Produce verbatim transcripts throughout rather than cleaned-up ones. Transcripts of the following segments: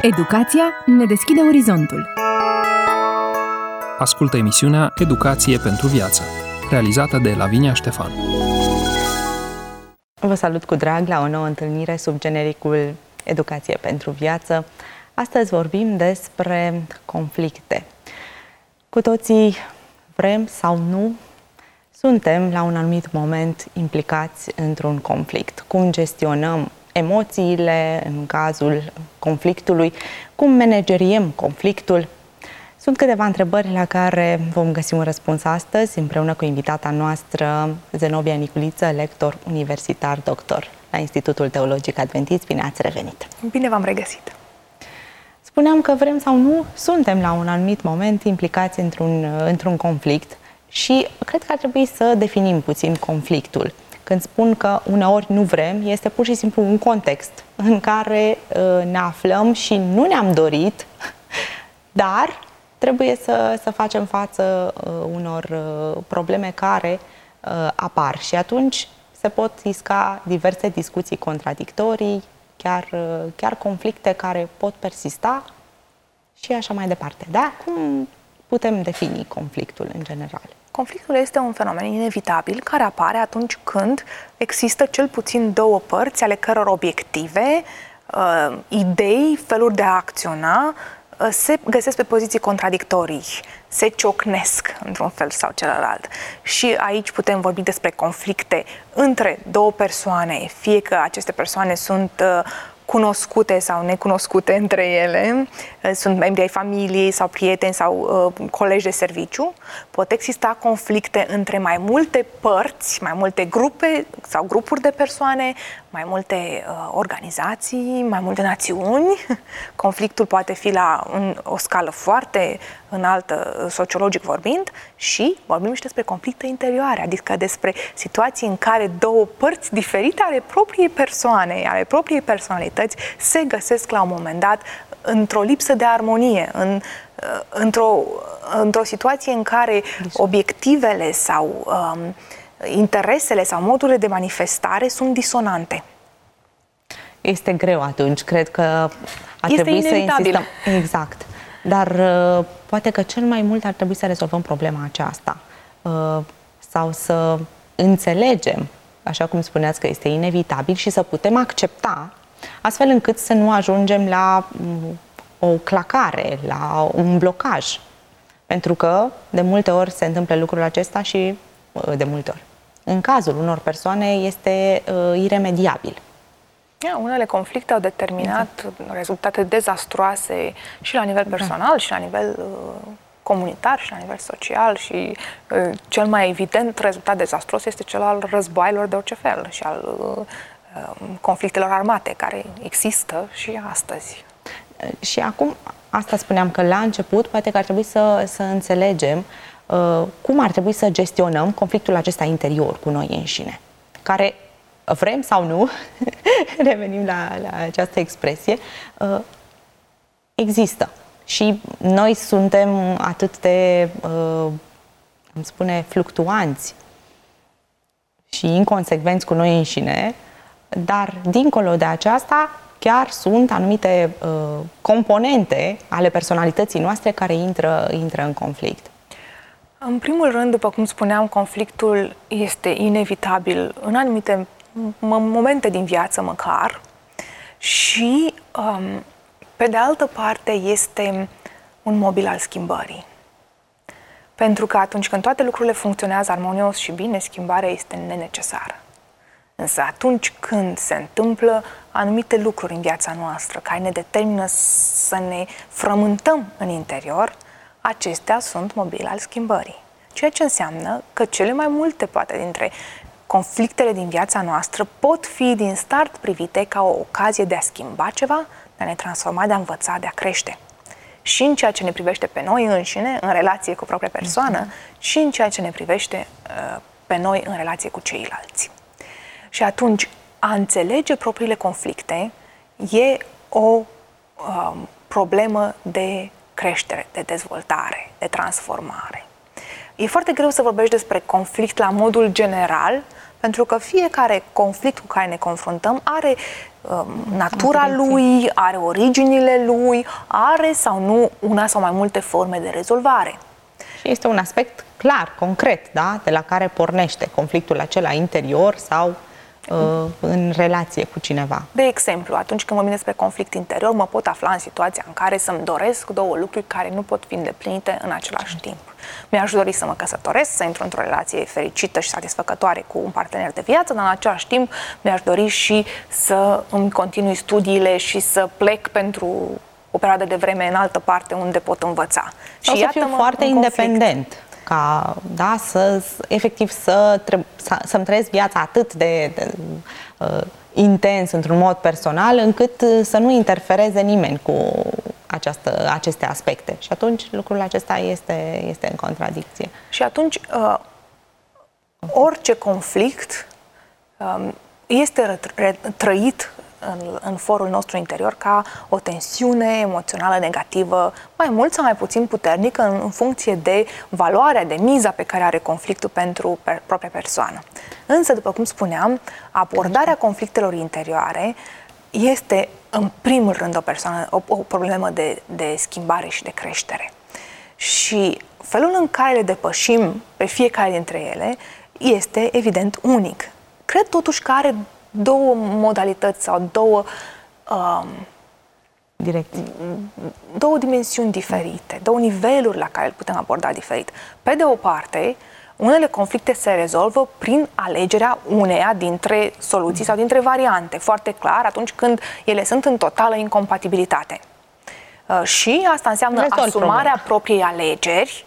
Educația ne deschide orizontul. Ascultă emisiunea Educație pentru viață, realizată de Lavinia Ștefan. Vă salut cu drag la o nouă întâlnire sub genericul Educație pentru viață. Astăzi vorbim despre conflicte. Cu toții vrem sau nu, suntem la un anumit moment implicați într-un conflict. Cum gestionăm emoțiile în cazul conflictului, cum manageriem conflictul. Sunt câteva întrebări la care vom găsi un răspuns astăzi, împreună cu invitata noastră, Zenobia Niculiță, lector universitar, doctor la Institutul Teologic Adventist. Bine ați revenit! Bine v-am regăsit! Spuneam că vrem sau nu, suntem la un anumit moment implicați într-un, într-un conflict și cred că ar trebui să definim puțin conflictul. Când spun că uneori nu vrem, este pur și simplu un context în care uh, ne aflăm și nu ne-am dorit, dar trebuie să, să facem față uh, unor uh, probleme care uh, apar și atunci se pot isca diverse discuții contradictorii, chiar, uh, chiar conflicte care pot persista și așa mai departe. Da? Cum putem defini conflictul în general? Conflictul este un fenomen inevitabil care apare atunci când există cel puțin două părți ale căror obiective, uh, idei, feluri de a acționa uh, se găsesc pe poziții contradictorii, se ciocnesc într-un fel sau celălalt. Și aici putem vorbi despre conflicte între două persoane, fie că aceste persoane sunt uh, cunoscute sau necunoscute între ele, sunt membri ai familiei sau prieteni sau uh, colegi de serviciu. Pot exista conflicte între mai multe părți, mai multe grupe sau grupuri de persoane, mai multe uh, organizații, mai multe națiuni. Conflictul poate fi la un, o scală foarte înaltă, sociologic vorbind, și vorbim și despre conflicte interioare, adică despre situații în care două părți diferite ale propriei persoane, ale propriei personalități se găsesc la un moment dat într-o lipsă de armonie, în, într-o, într-o situație în care obiectivele sau um, interesele sau modurile de manifestare sunt disonante. Este greu atunci, cred că ar este trebui inevitabil. să insistăm. Exact. Dar uh, poate că cel mai mult ar trebui să rezolvăm problema aceasta uh, sau să înțelegem, așa cum spuneați că este inevitabil, și să putem accepta, astfel încât să nu ajungem la um, o clacare, la un blocaj. Pentru că de multe ori se întâmplă lucrul acesta și uh, de multe ori. În cazul unor persoane este uh, iremediabil. Yeah, unele conflicte au determinat exact. rezultate dezastroase și la nivel personal, da. și la nivel uh, comunitar, și la nivel social, și uh, cel mai evident rezultat dezastros este cel al războaielor de orice fel și al uh, conflictelor armate care există și astăzi. Și acum, asta spuneam că la început, poate că ar trebui să, să înțelegem uh, cum ar trebui să gestionăm conflictul acesta interior cu noi înșine, care vrem sau nu, revenim la, la această expresie, uh, există. Și noi suntem atât de, uh, îmi spune, fluctuanți și inconsecvenți cu noi înșine, dar dincolo de aceasta chiar sunt anumite uh, componente ale personalității noastre care intră, intră în conflict. În primul rând, după cum spuneam, conflictul este inevitabil în anumite momente din viață măcar și, um, pe de altă parte, este un mobil al schimbării. Pentru că atunci când toate lucrurile funcționează armonios și bine, schimbarea este nenecesară. Însă atunci când se întâmplă anumite lucruri în viața noastră care ne determină să ne frământăm în interior, acestea sunt mobili al schimbării. Ceea ce înseamnă că cele mai multe, poate, dintre conflictele din viața noastră pot fi din start privite ca o ocazie de a schimba ceva, de a ne transforma, de a învăța, de a crește. Și în ceea ce ne privește pe noi înșine, în relație cu propria persoană, mm-hmm. și în ceea ce ne privește uh, pe noi în relație cu ceilalți. Și atunci, a înțelege propriile conflicte e o uh, problemă de creștere, de dezvoltare, de transformare. E foarte greu să vorbești despre conflict la modul general, Pentru că fiecare conflict cu care ne confruntăm are um, natura lui, are originile lui, are sau nu una sau mai multe forme de rezolvare. Și este un aspect clar, concret, da? De la care pornește conflictul acela interior sau uh, în relație cu cineva. De exemplu, atunci când vorbim despre conflict interior, mă pot afla în situația în care să-mi doresc două lucruri care nu pot fi îndeplinite în același timp. Mi-aș dori să mă căsătoresc, să intru într-o relație fericită și satisfăcătoare cu un partener de viață, dar în același timp mi-aș dori și să îmi continui studiile și să plec pentru o perioadă de vreme în altă parte unde pot învăța. Sau și să fiu foarte independent, ca, da, să, efectiv să, să, să-mi trăiesc viața atât de, de uh, intens, într-un mod personal, încât uh, să nu interfereze nimeni cu această, aceste aspecte. Și atunci lucrul acesta este, este în contradicție. Și atunci uh, orice conflict uh, este trăit în, în forul nostru interior ca o tensiune emoțională negativă, mai mult sau mai puțin puternică, în, în funcție de valoarea, de miza pe care are conflictul pentru per, propria persoană. Însă, după cum spuneam, abordarea conflictelor interioare este, în primul rând, o, persoană, o, o problemă de, de schimbare și de creștere. Și felul în care le depășim pe fiecare dintre ele este, evident, unic. Cred totuși că are două modalități sau două um, direcții, două dimensiuni diferite, două niveluri la care îl putem aborda diferit. Pe de o parte, unele conflicte se rezolvă prin alegerea uneia dintre soluții sau dintre variante, foarte clar, atunci când ele sunt în totală incompatibilitate. Uh, și asta înseamnă Rezolv asumarea problema. propriei alegeri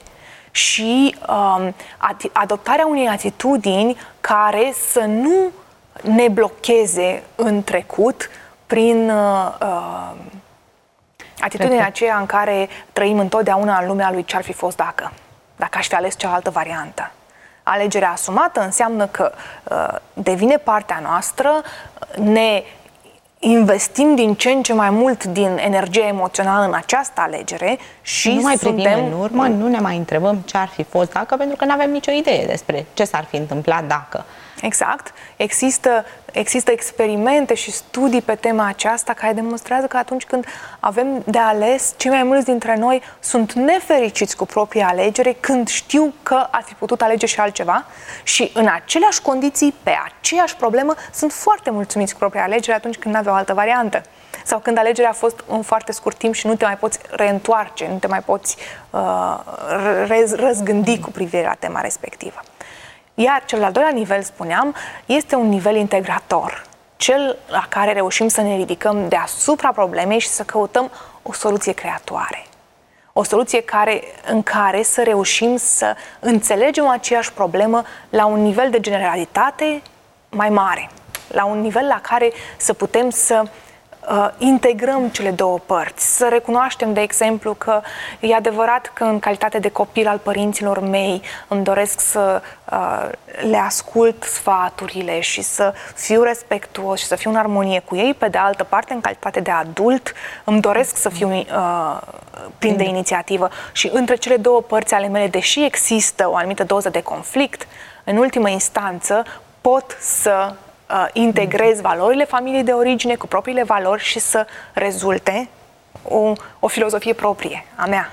și um, adoptarea unei atitudini care să nu ne blocheze în trecut prin uh, atitudinea aceea în care trăim întotdeauna în lumea lui ce-ar fi fost dacă, dacă aș fi ales cealaltă variantă. Alegerea asumată înseamnă că uh, devine partea noastră, ne investim din ce în ce mai mult din energia emoțională în această alegere și nu mai suntem... privim în urmă, nu ne mai întrebăm ce ar fi fost dacă, pentru că nu avem nicio idee despre ce s-ar fi întâmplat dacă. Exact. Există, există experimente și studii pe tema aceasta care demonstrează că atunci când avem de ales, cei mai mulți dintre noi sunt nefericiți cu propria alegere când știu că ar fi putut alege și altceva și în aceleași condiții, pe aceeași problemă, sunt foarte mulțumiți cu propria alegere atunci când nu aveau altă variantă. Sau când alegerea a fost în foarte scurt timp și nu te mai poți reîntoarce, nu te mai poți uh, răzgândi cu privire la tema respectivă. Iar cel de-al doilea nivel, spuneam, este un nivel integrator, cel la care reușim să ne ridicăm deasupra problemei și să căutăm o soluție creatoare. O soluție care, în care să reușim să înțelegem aceeași problemă la un nivel de generalitate mai mare, la un nivel la care să putem să Uh, integrăm cele două părți, să recunoaștem, de exemplu, că e adevărat că în calitate de copil al părinților mei îmi doresc să uh, le ascult sfaturile și să fiu respectuos și să fiu în armonie cu ei. Pe de altă parte, în calitate de adult, îmi doresc să fiu uh, plin de inițiativă și între cele două părți ale mele, deși există o anumită doză de conflict, în ultimă instanță pot să Uh, integrez valorile familiei de origine cu propriile valori și să rezulte o, o filozofie proprie a mea.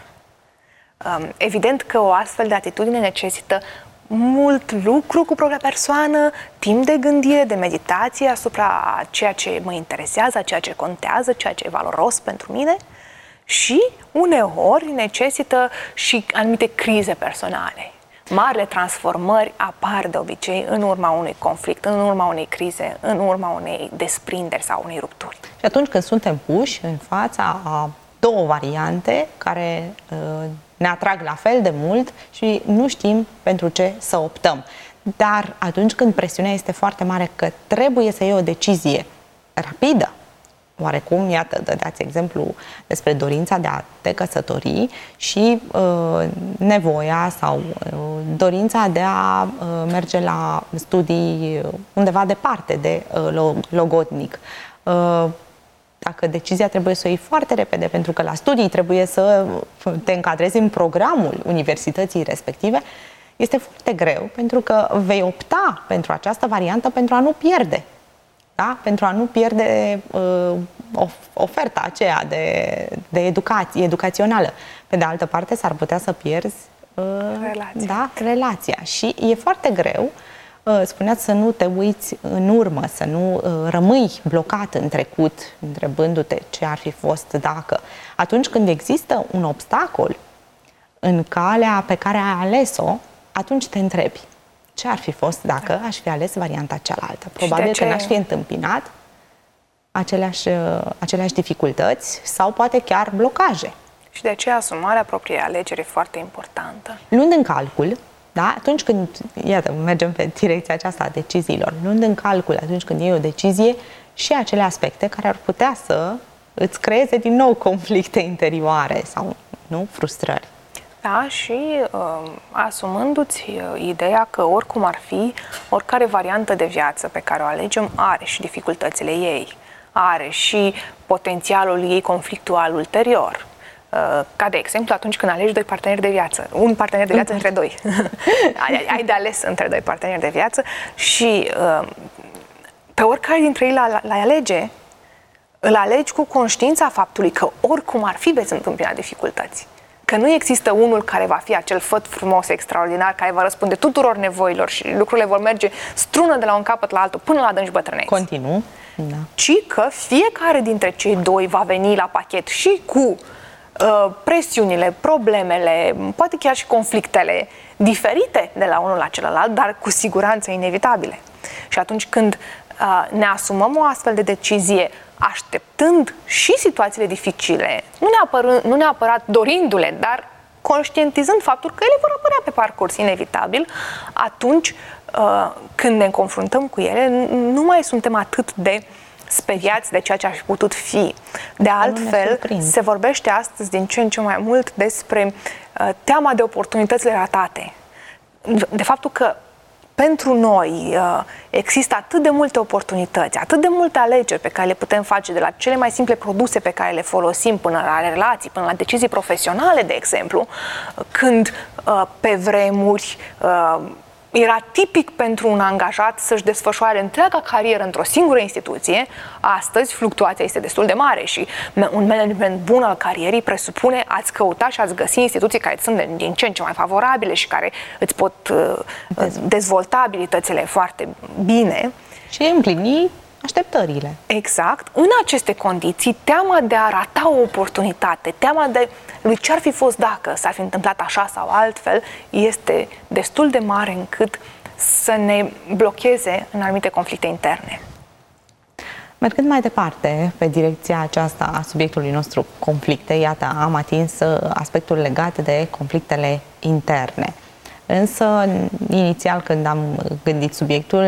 Um, evident că o astfel de atitudine necesită mult lucru cu propria persoană, timp de gândire, de meditație asupra ceea ce mă interesează, ceea ce contează, ceea ce e valoros pentru mine și uneori necesită și anumite crize personale. Marile transformări apar de obicei în urma unui conflict, în urma unei crize, în urma unei desprinderi sau unei rupturi. Și atunci când suntem puși în fața a două variante care uh, ne atrag la fel de mult și nu știm pentru ce să optăm. Dar atunci când presiunea este foarte mare că trebuie să iei o decizie rapidă, oarecum, iată, dădeați exemplu despre dorința de a te căsători și uh, nevoia sau uh, dorința de a uh, merge la studii undeva departe de uh, logodnic. Uh, dacă decizia trebuie să o iei foarte repede, pentru că la studii trebuie să te încadrezi în programul universității respective, este foarte greu, pentru că vei opta pentru această variantă pentru a nu pierde. Da? Pentru a nu pierde uh, oferta aceea de, de educație, educațională. Pe de altă parte, s-ar putea să pierzi uh, relația. Da, relația. Și e foarte greu, uh, spuneați, să nu te uiți în urmă, să nu uh, rămâi blocat în trecut, întrebându-te ce ar fi fost dacă. Atunci când există un obstacol în calea pe care ai ales-o, atunci te întrebi. Ce ar fi fost dacă aș fi ales varianta cealaltă? Probabil că n-aș fi întâmpinat aceleași, aceleași dificultăți sau poate chiar blocaje. Și de aceea asumarea propriei alegeri e foarte importantă. Luând în calcul, da, atunci când, iată, mergem pe direcția aceasta a deciziilor, luând în calcul atunci când iei o decizie și acele aspecte care ar putea să îți creeze din nou conflicte interioare sau, nu, frustrări. Da, și uh, asumându-ți uh, ideea că oricum ar fi, oricare variantă de viață pe care o alegem are și dificultățile ei, are și potențialul ei conflictual ulterior. Uh, ca de exemplu atunci când alegi doi parteneri de viață, un partener de viață între doi. ai, ai de ales între doi parteneri de viață și uh, pe oricare dintre ei l-ai alege, îl alegi cu conștiința faptului că oricum ar fi veți întâmpina dificultăți. Că nu există unul care va fi acel făt frumos, extraordinar, care va răspunde tuturor nevoilor și lucrurile vor merge strună de la un capăt la altul până la adânci bătrâneți. Continuu. Da. Ci că fiecare dintre cei doi va veni la pachet și cu uh, presiunile, problemele, poate chiar și conflictele diferite de la unul la celălalt, dar cu siguranță inevitabile. Și atunci când uh, ne asumăm o astfel de decizie, așteptând și situațiile dificile, nu neapărat, nu neapărat dorindu-le, dar conștientizând faptul că ele vor apărea pe parcurs inevitabil, atunci uh, când ne confruntăm cu ele, nu mai suntem atât de speriați de ceea ce ar fi putut fi. De altfel, se vorbește astăzi din ce în ce mai mult despre uh, teama de oportunitățile ratate. De faptul că pentru noi există atât de multe oportunități, atât de multe alegeri pe care le putem face, de la cele mai simple produse pe care le folosim până la relații, până la decizii profesionale, de exemplu, când pe vremuri era tipic pentru un angajat să-și desfășoare întreaga carieră într-o singură instituție. Astăzi fluctuația este destul de mare și un management bun al carierii presupune ați căuta și ați găsi instituții care sunt din ce în ce mai favorabile și care îți pot dezvolta abilitățile foarte bine. Și împlini așteptările. Exact. În aceste condiții, teama de a rata o oportunitate, teama de lui ce ar fi fost dacă s-ar fi întâmplat așa sau altfel, este destul de mare încât să ne blocheze în anumite conflicte interne. Mergând mai departe pe direcția aceasta a subiectului nostru, conflicte, iată, am atins aspectul legat de conflictele interne. Însă, inițial, când am gândit subiectul,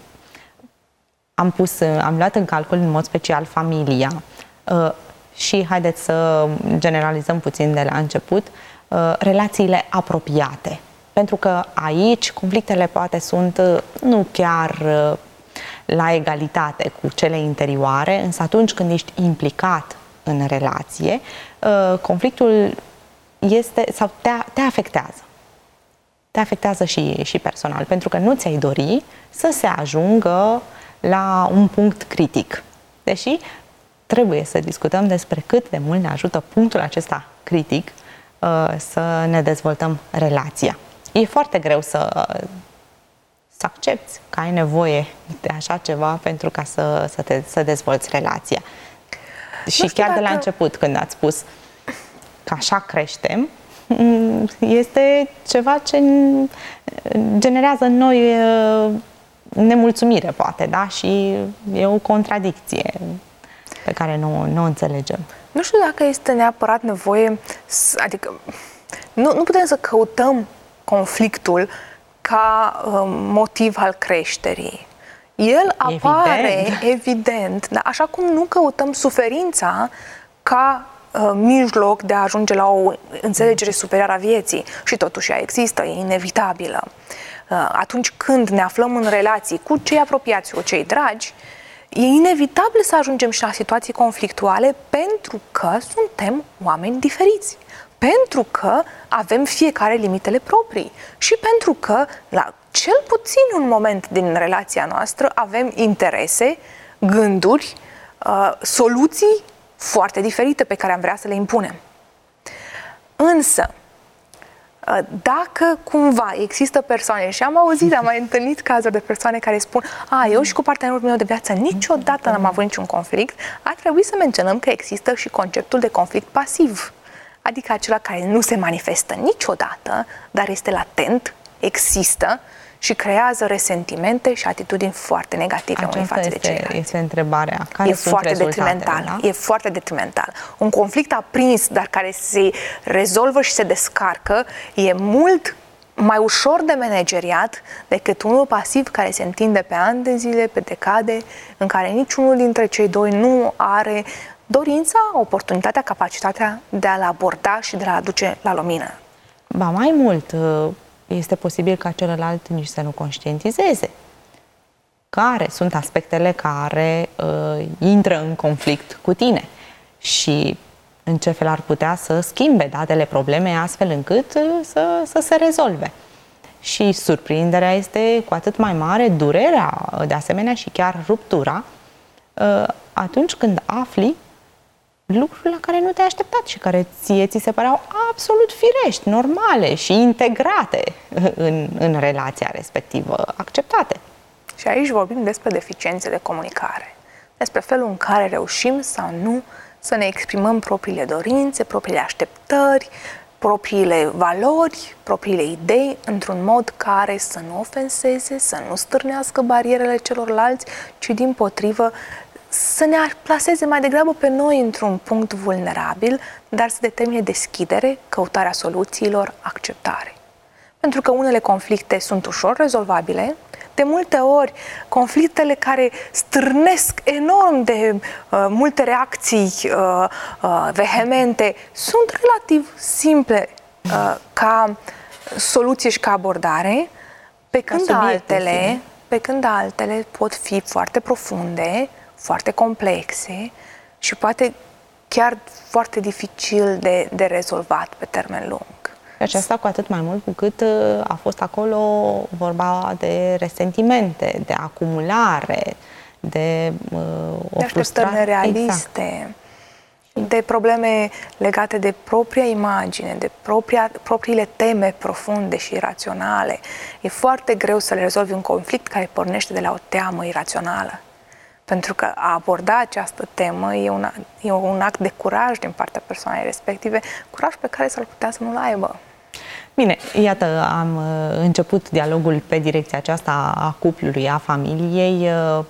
am pus, am luat în calcul în mod special familia. Și haideți să generalizăm puțin de la început, relațiile apropiate. Pentru că aici conflictele poate sunt nu chiar la egalitate cu cele interioare, însă atunci când ești implicat în relație, conflictul este sau te, te afectează. Te afectează și, și personal, pentru că nu ți-ai dori să se ajungă la un punct critic. Deși trebuie să discutăm despre cât de mult ne ajută punctul acesta critic uh, să ne dezvoltăm relația. E foarte greu să, să accepti că ai nevoie de așa ceva pentru ca să, să, te, să dezvolți relația. Nu și chiar dacă... de la început, când ați spus că așa creștem, este ceva ce generează în noi nemulțumire, poate, da? Și e o contradicție pe care nu, nu o înțelegem. Nu știu dacă este neapărat nevoie, adică nu, nu putem să căutăm conflictul ca uh, motiv al creșterii. El apare, evident, evident, dar așa cum nu căutăm suferința ca uh, mijloc de a ajunge la o înțelegere superioară a vieții. Și totuși ea există, e inevitabilă. Uh, atunci când ne aflăm în relații cu cei apropiați, cu cei dragi, e inevitabil să ajungem și la situații conflictuale pentru că suntem oameni diferiți. Pentru că avem fiecare limitele proprii și pentru că, la cel puțin un moment din relația noastră, avem interese, gânduri, uh, soluții foarte diferite pe care am vrea să le impunem. Însă, dacă cumva există persoane, și am auzit, am mai întâlnit cazuri de persoane care spun: a, eu și cu partenerul meu de viață niciodată n-am avut niciun conflict, ar trebui să menționăm că există și conceptul de conflict pasiv, adică acela care nu se manifestă niciodată, dar este latent, există și creează resentimente și atitudini foarte negative unii față este, de ceilalți. este întrebarea. Care e sunt foarte detrimental. Da? E foarte detrimental. Un conflict aprins, dar care se rezolvă și se descarcă, e mult mai ușor de manageriat decât unul pasiv care se întinde pe ani de zile, pe decade, în care niciunul dintre cei doi nu are dorința, oportunitatea, capacitatea de a-l aborda și de a-l aduce la lumină. Ba mai mult, este posibil ca celălalt nici să nu conștientizeze care sunt aspectele care uh, intră în conflict cu tine și în ce fel ar putea să schimbe datele problemei astfel încât uh, să, să se rezolve. Și surprinderea este cu atât mai mare, durerea de asemenea și chiar ruptura uh, atunci când afli lucruri la care nu te-ai așteptat și care ție ți se păreau absolut firești, normale și integrate în, în relația respectivă, acceptate. Și aici vorbim despre deficiențe de comunicare, despre felul în care reușim sau nu să ne exprimăm propriile dorințe, propriile așteptări, propriile valori, propriile idei într-un mod care să nu ofenseze, să nu stârnească barierele celorlalți, ci dimpotrivă să ne plaseze mai degrabă pe noi într-un punct vulnerabil, dar să determine deschidere, căutarea soluțiilor, acceptare. Pentru că unele conflicte sunt ușor rezolvabile, de multe ori conflictele care stârnesc enorm de uh, multe reacții uh, uh, vehemente sunt relativ simple uh, ca soluție și ca abordare, pe când subiecte, altele, pe când altele pot fi foarte profunde, foarte complexe și poate chiar foarte dificil de, de rezolvat pe termen lung. Și aceasta cu atât mai mult cu cât a fost acolo vorba de resentimente, de acumulare, de uh, o de frustrare nerealiste, exact. De probleme legate de propria imagine, de propria, propriile teme profunde și iraționale. E foarte greu să le rezolvi un conflict care pornește de la o teamă irațională. Pentru că a aborda această temă e un, e un act de curaj din partea persoanei respective, curaj pe care s-ar putea să nu-l aibă. Bine, iată, am uh, început dialogul pe direcția aceasta a cuplului, a familiei, uh,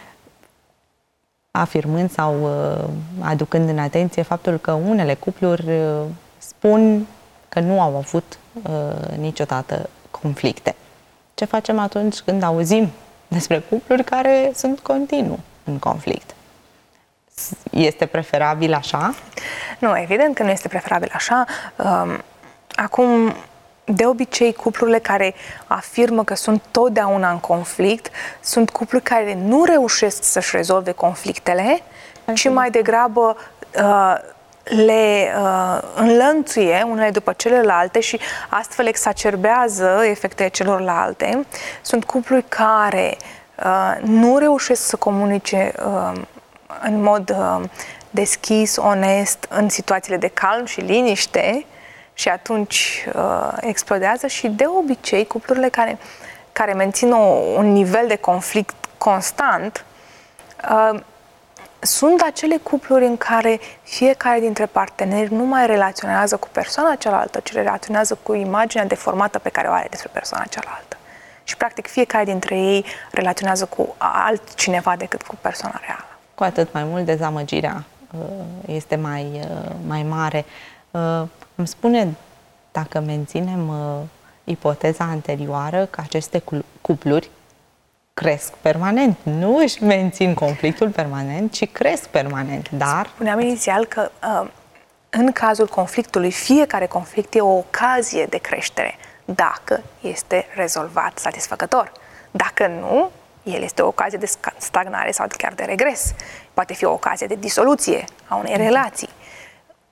afirmând sau uh, aducând în atenție faptul că unele cupluri uh, spun că nu au avut uh, niciodată conflicte. Ce facem atunci când auzim despre cupluri care sunt continuu în conflict? Este preferabil așa? Nu, evident că nu este preferabil așa. Um, acum, de obicei, cuplurile care afirmă că sunt totdeauna în conflict sunt cupluri care nu reușesc să-și rezolve conflictele, ci mai degrabă uh, le uh, înlănțuie unele după celelalte și astfel exacerbează efectele celorlalte. Sunt cupluri care uh, nu reușesc să comunice uh, în mod uh, deschis, onest, în situațiile de calm și liniște și atunci uh, explodează și de obicei cuplurile care, care mențin o, un nivel de conflict constant uh, sunt acele cupluri în care fiecare dintre parteneri nu mai relaționează cu persoana cealaltă, ci relaționează cu imaginea deformată pe care o are despre persoana cealaltă. Și practic fiecare dintre ei relaționează cu altcineva decât cu persoana reală. Cu atât mai mult dezamăgirea este mai, mai mare. Îmi spune, dacă menținem ipoteza anterioară, că aceste cupluri cresc permanent. Nu își mențin conflictul permanent, ci cresc permanent. Dar... Spuneam inițial că în cazul conflictului, fiecare conflict e o ocazie de creștere, dacă este rezolvat satisfăcător. Dacă nu, el este o ocazie de stagnare sau chiar de regres. Poate fi o ocazie de disoluție a unei relații.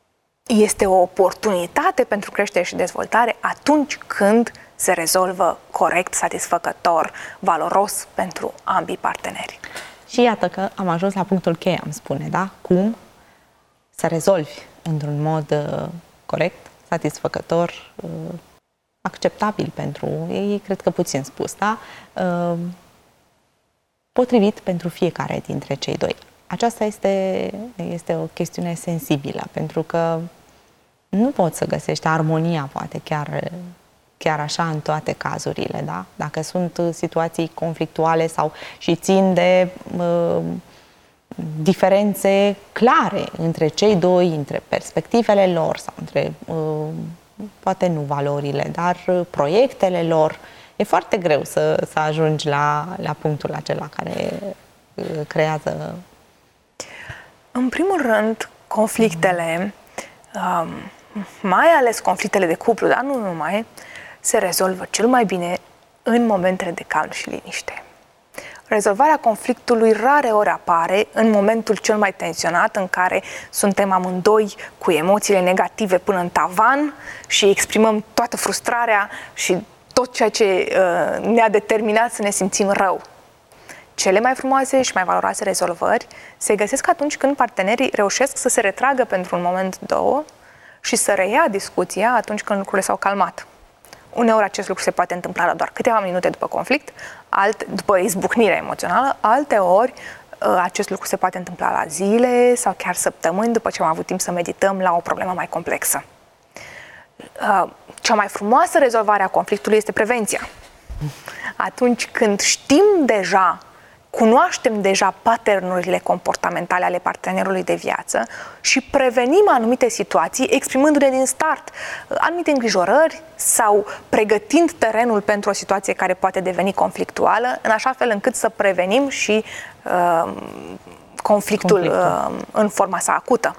este o oportunitate pentru creștere și dezvoltare atunci când se rezolvă corect, satisfăcător, valoros pentru ambii parteneri. Și iată că am ajuns la punctul cheie, am spune, da? Cum să rezolvi într-un mod uh, corect, satisfăcător, uh, acceptabil pentru ei, cred că puțin spus, da? Uh, potrivit pentru fiecare dintre cei doi. Aceasta este, este o chestiune sensibilă, pentru că nu poți să găsești armonia, poate chiar, chiar așa în toate cazurile, da? Dacă sunt situații conflictuale sau și țin de uh, diferențe clare între cei doi, între perspectivele lor sau între, uh, poate nu valorile, dar proiectele lor, e foarte greu să, să ajungi la, la punctul acela care uh, creează. În primul rând, conflictele, um, mai ales conflictele de cuplu, dar nu numai, se rezolvă cel mai bine în momentele de calm și liniște. Rezolvarea conflictului rare ori apare în momentul cel mai tensionat, în care suntem amândoi cu emoțiile negative până în tavan și exprimăm toată frustrarea și tot ceea ce uh, ne-a determinat să ne simțim rău. Cele mai frumoase și mai valoroase rezolvări se găsesc atunci când partenerii reușesc să se retragă pentru un moment, două, și să reia discuția atunci când lucrurile s-au calmat. Uneori acest lucru se poate întâmpla la doar câteva minute după conflict, alt, după izbucnirea emoțională, alteori acest lucru se poate întâmpla la zile sau chiar săptămâni după ce am avut timp să medităm la o problemă mai complexă. Cea mai frumoasă rezolvare a conflictului este prevenția. Atunci când știm deja, cunoaștem deja paternurile comportamentale ale partenerului de viață și prevenim anumite situații exprimându-ne din start anumite îngrijorări sau pregătind terenul pentru o situație care poate deveni conflictuală, în așa fel încât să prevenim și uh, conflictul, conflictul. Uh, în forma sa acută.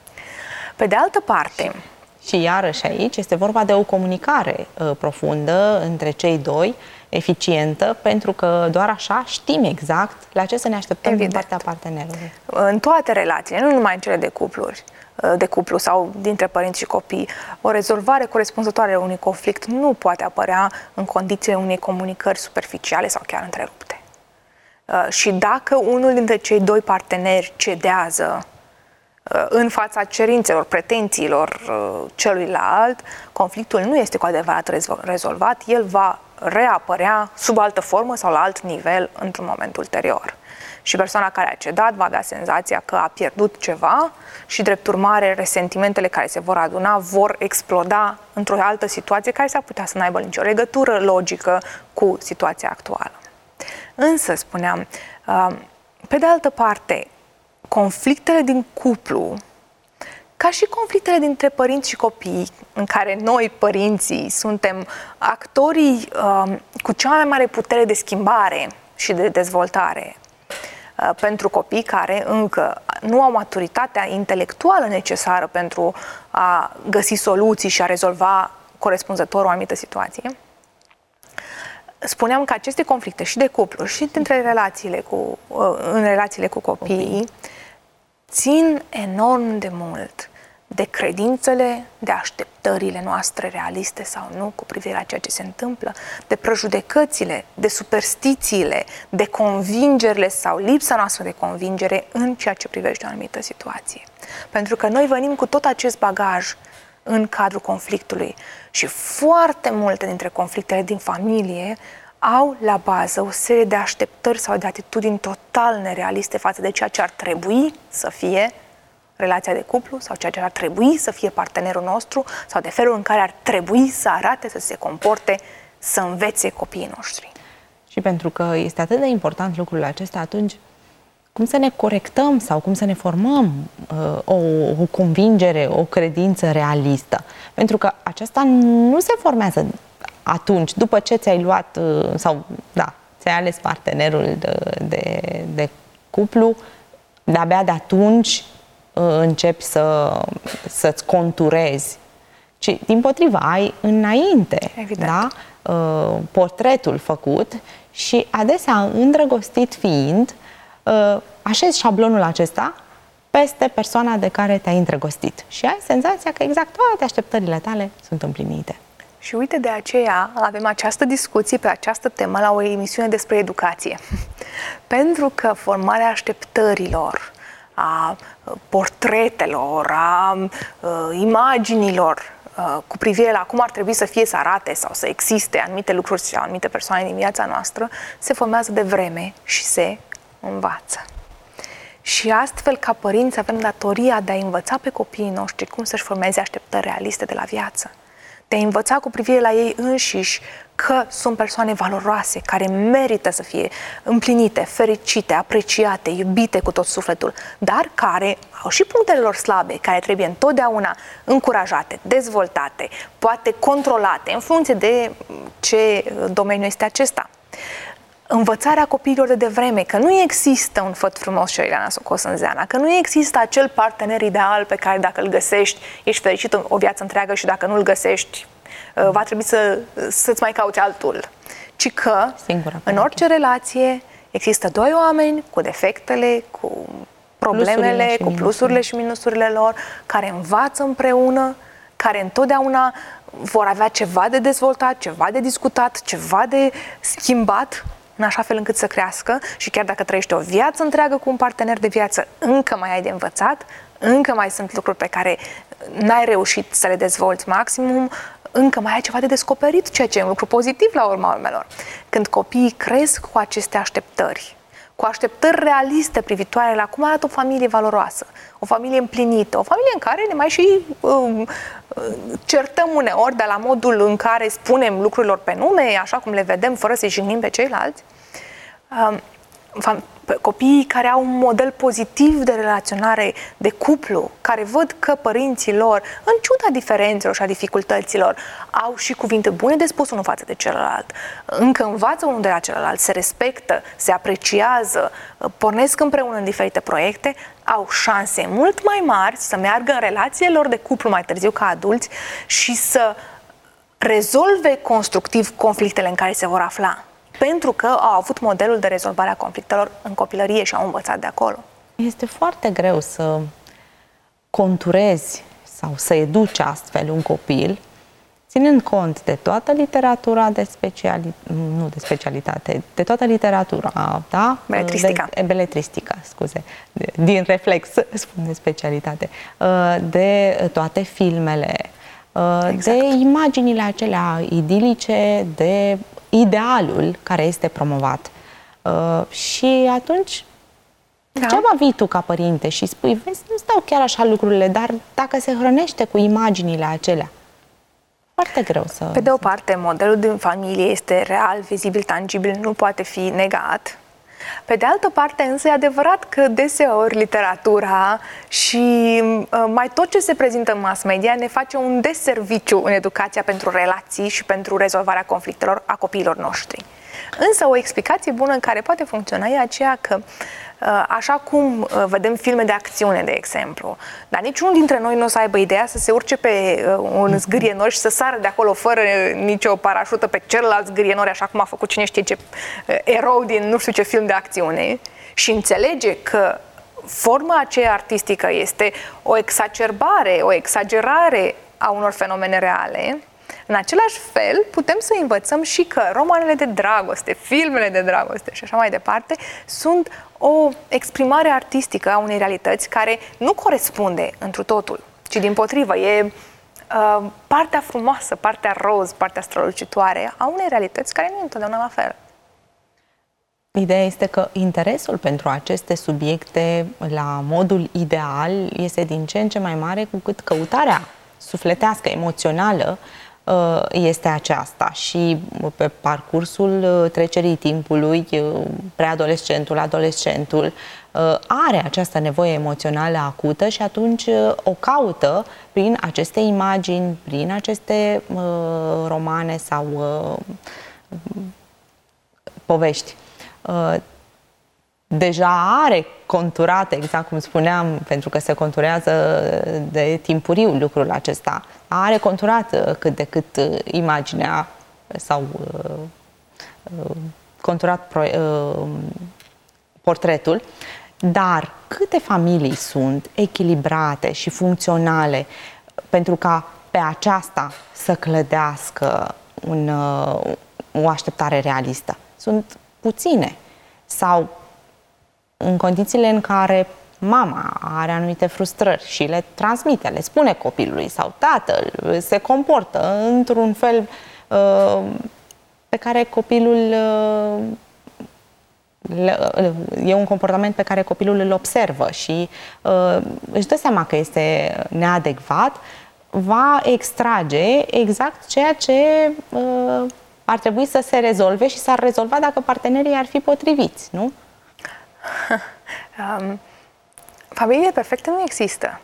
Pe de altă parte... Și iarăși aici este vorba de o comunicare uh, profundă între cei doi, eficientă, pentru că doar așa știm exact la ce să ne așteptăm Evident. din partea partenerului. În toate relațiile, nu numai în cele de cupluri, de cuplu sau dintre părinți și copii, o rezolvare corespunzătoare a unui conflict nu poate apărea în condițiile unei comunicări superficiale sau chiar întrerupte. Și dacă unul dintre cei doi parteneri cedează în fața cerințelor, pretențiilor celuilalt, conflictul nu este cu adevărat rezolvat, el va reapărea sub altă formă sau la alt nivel într-un moment ulterior. Și persoana care a cedat va avea senzația că a pierdut ceva și, drept urmare, resentimentele care se vor aduna vor exploda într-o altă situație care s-ar putea să n-aibă nicio legătură logică cu situația actuală. Însă, spuneam, pe de altă parte, conflictele din cuplu, ca și conflictele dintre părinți și copii, în care noi, părinții, suntem actorii uh, cu cea mai mare putere de schimbare și de dezvoltare uh, pentru copii care încă nu au maturitatea intelectuală necesară pentru a găsi soluții și a rezolva corespunzător o anumită situație. Spuneam că aceste conflicte și de cuplu și dintre relațiile cu, uh, în relațiile cu copiii okay. țin enorm de mult de credințele, de așteptările noastre realiste sau nu cu privire la ceea ce se întâmplă, de prejudecățile, de superstițiile, de convingerile sau lipsa noastră de convingere în ceea ce privește o anumită situație. Pentru că noi venim cu tot acest bagaj în cadrul conflictului și foarte multe dintre conflictele din familie au la bază o serie de așteptări sau de atitudini total nerealiste față de ceea ce ar trebui să fie relația de cuplu sau ceea ce ar trebui să fie partenerul nostru sau de felul în care ar trebui să arate, să se comporte, să învețe copiii noștri. Și pentru că este atât de important lucrul acesta, atunci cum să ne corectăm sau cum să ne formăm uh, o, o convingere, o credință realistă? Pentru că aceasta nu se formează atunci, după ce ți-ai luat uh, sau, da, ți-ai ales partenerul de, de, de cuplu, de-abia de atunci începi să, să-ți conturezi, ci dimpotrivă ai înainte, da? Portretul făcut și adesea, îndrăgostit fiind, așezi șablonul acesta peste persoana de care te-ai îndrăgostit. Și ai senzația că exact toate așteptările tale sunt împlinite. Și uite, de aceea avem această discuție pe această temă la o emisiune despre educație. Pentru că formarea așteptărilor, a portretelor, a uh, imaginilor uh, cu privire la cum ar trebui să fie, să arate sau să existe anumite lucruri și anumite persoane din viața noastră, se formează de vreme și se învață. Și astfel, ca părinți, avem datoria de a învăța pe copiii noștri cum să-și formeze așteptări realiste de la viață. De a învăța cu privire la ei înșiși că sunt persoane valoroase, care merită să fie împlinite, fericite, apreciate, iubite cu tot sufletul, dar care au și punctele lor slabe, care trebuie întotdeauna încurajate, dezvoltate, poate controlate, în funcție de ce domeniu este acesta. Învățarea copiilor de devreme, că nu există un făt frumos și Ileana Socos-Înzeana, că nu există acel partener ideal pe care dacă îl găsești, ești fericit o viață întreagă și dacă nu îl găsești, va trebui să, să-ți mai cauți altul. Ci că Singura în orice relație există doi oameni cu defectele, cu problemele, plusurile cu plusurile și minusurile lor, care învață împreună, care întotdeauna vor avea ceva de dezvoltat, ceva de discutat, ceva de schimbat, în așa fel încât să crească. Și chiar dacă trăiești o viață întreagă cu un partener de viață, încă mai ai de învățat, încă mai sunt lucruri pe care n-ai reușit să le dezvolți maximum, încă mai ai ceva de descoperit, ceea ce e un lucru pozitiv la urma urmelor. Când copiii cresc cu aceste așteptări, cu așteptări realiste privitoare la cum arată o familie valoroasă, o familie împlinită, o familie în care ne mai și um, certăm uneori, de la modul în care spunem lucrurilor pe nume, așa cum le vedem, fără să-i jignim pe ceilalți. Um, copiii care au un model pozitiv de relaționare de cuplu, care văd că părinții lor, în ciuda diferențelor și a dificultăților, au și cuvinte bune de spus unul față de celălalt, încă învață unul de la celălalt, se respectă, se apreciază, pornesc împreună în diferite proiecte, au șanse mult mai mari să meargă în relațiile lor de cuplu mai târziu ca adulți și să rezolve constructiv conflictele în care se vor afla. Pentru că au avut modelul de rezolvare a conflictelor în copilărie și au învățat de acolo. Este foarte greu să conturezi sau să educi astfel un copil, ținând cont de toată literatura de specialitate, nu de specialitate, de toată literatura, da? Beletristica. De, beletristica, scuze, de, din reflex, spun de specialitate, de toate filmele, exact. De imaginile acelea idilice, de idealul care este promovat. Uh, și atunci, da. Ce vii tu ca părinte și spui, vezi, nu stau chiar așa lucrurile, dar dacă se hrănește cu imaginile acelea, foarte greu să... Pe de o parte, modelul din familie este real, vizibil, tangibil, nu poate fi negat. Pe de altă parte, însă, e adevărat că deseori literatura și uh, mai tot ce se prezintă în mass media ne face un deserviciu în educația pentru relații și pentru rezolvarea conflictelor a copiilor noștri. Însă o explicație bună în care poate funcționa e aceea că așa cum vedem filme de acțiune, de exemplu, dar niciunul dintre noi nu o să aibă ideea să se urce pe un zgârienor și să sară de acolo fără nicio parașută pe celălalt zgârienor, așa cum a făcut cine știe ce erou din nu știu ce film de acțiune, și înțelege că forma aceea artistică este o exacerbare, o exagerare a unor fenomene reale. În același fel, putem să învățăm și că romanele de dragoste, filmele de dragoste și așa mai departe sunt o exprimare artistică a unei realități care nu corespunde întru totul, ci dimpotrivă, e uh, partea frumoasă, partea roz, partea strălucitoare a unei realități care nu e întotdeauna la fel. Ideea este că interesul pentru aceste subiecte la modul ideal este din ce în ce mai mare, cu cât căutarea sufletească, emoțională, este aceasta și pe parcursul trecerii timpului, preadolescentul, adolescentul are această nevoie emoțională acută și atunci o caută prin aceste imagini, prin aceste romane sau povești. Deja are conturate, exact cum spuneam, pentru că se conturează de timpuriu lucrul acesta, are conturat cât de cât imaginea sau conturat portretul, Dar câte familii sunt echilibrate și funcționale pentru ca pe aceasta să clădească un, o așteptare realistă? Sunt puține. Sau în condițiile în care mama are anumite frustrări și le transmite, le spune copilului, sau tatăl se comportă într-un fel uh, pe care copilul uh, e un comportament pe care copilul îl observă și uh, își dă seama că este neadecvat, va extrage exact ceea ce uh, ar trebui să se rezolve și s-ar rezolva dacă partenerii ar fi potriviți, nu? um, familie perfectă nu există.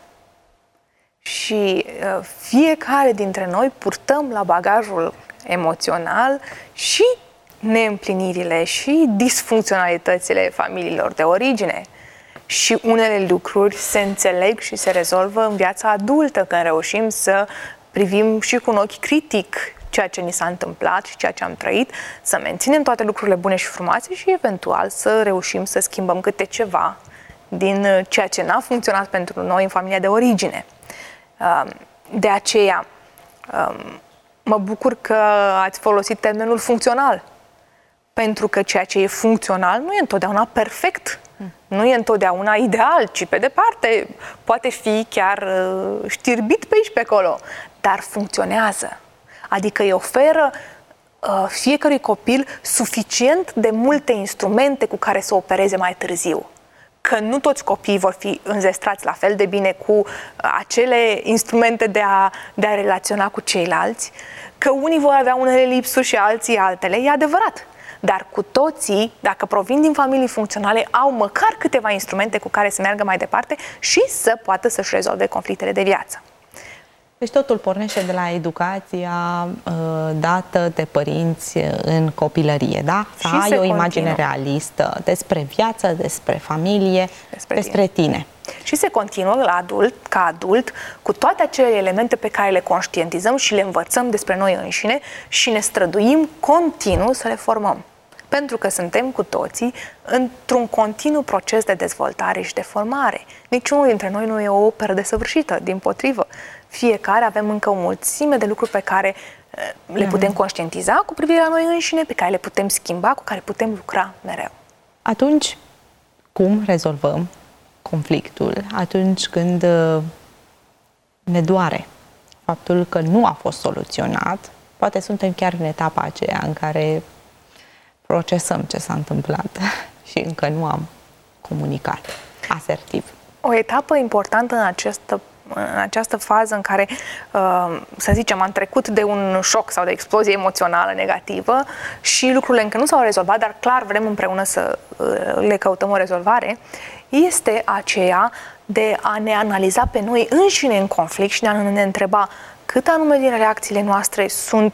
Și uh, fiecare dintre noi purtăm la bagajul emoțional și neîmplinirile și disfuncționalitățile familiilor de origine. Și unele lucruri se înțeleg și se rezolvă în viața adultă, când reușim să privim și cu un ochi critic ceea ce ni s-a întâmplat și ceea ce am trăit, să menținem toate lucrurile bune și frumoase și eventual să reușim să schimbăm câte ceva din ceea ce n-a funcționat pentru noi în familia de origine. De aceea, mă bucur că ați folosit termenul funcțional, pentru că ceea ce e funcțional nu e întotdeauna perfect, nu e întotdeauna ideal, ci pe departe poate fi chiar știrbit pe aici pe acolo, dar funcționează. Adică îi oferă uh, fiecărui copil suficient de multe instrumente cu care să opereze mai târziu. Că nu toți copiii vor fi înzestrați la fel de bine cu acele instrumente de a, de a relaționa cu ceilalți, că unii vor avea unele lipsuri și alții altele, e adevărat. Dar cu toții, dacă provin din familii funcționale, au măcar câteva instrumente cu care să meargă mai departe și să poată să-și rezolve conflictele de viață. Deci totul pornește de la educația uh, dată de părinți în copilărie, da? Să ai o continuă. imagine realistă despre viață, despre familie, despre, despre tine. tine. Și se continuă la adult, ca adult, cu toate acele elemente pe care le conștientizăm și le învățăm despre noi înșine și ne străduim continuu să le formăm. Pentru că suntem cu toții într-un continuu proces de dezvoltare și de formare. Niciunul dintre noi nu e o operă desăvârșită, dimpotrivă. Fiecare avem încă o mulțime de lucruri pe care le putem conștientiza cu privire la noi înșine, pe care le putem schimba, cu care putem lucra mereu. Atunci, cum rezolvăm conflictul atunci când ne doare faptul că nu a fost soluționat? Poate suntem chiar în etapa aceea în care procesăm ce s-a întâmplat și încă nu am comunicat asertiv. O etapă importantă în această, în această fază în care, să zicem, am trecut de un șoc sau de explozie emoțională negativă și lucrurile încă nu s-au rezolvat, dar clar vrem împreună să le căutăm o rezolvare, este aceea de a ne analiza pe noi înșine în conflict și de a ne întreba cât anume din reacțiile noastre sunt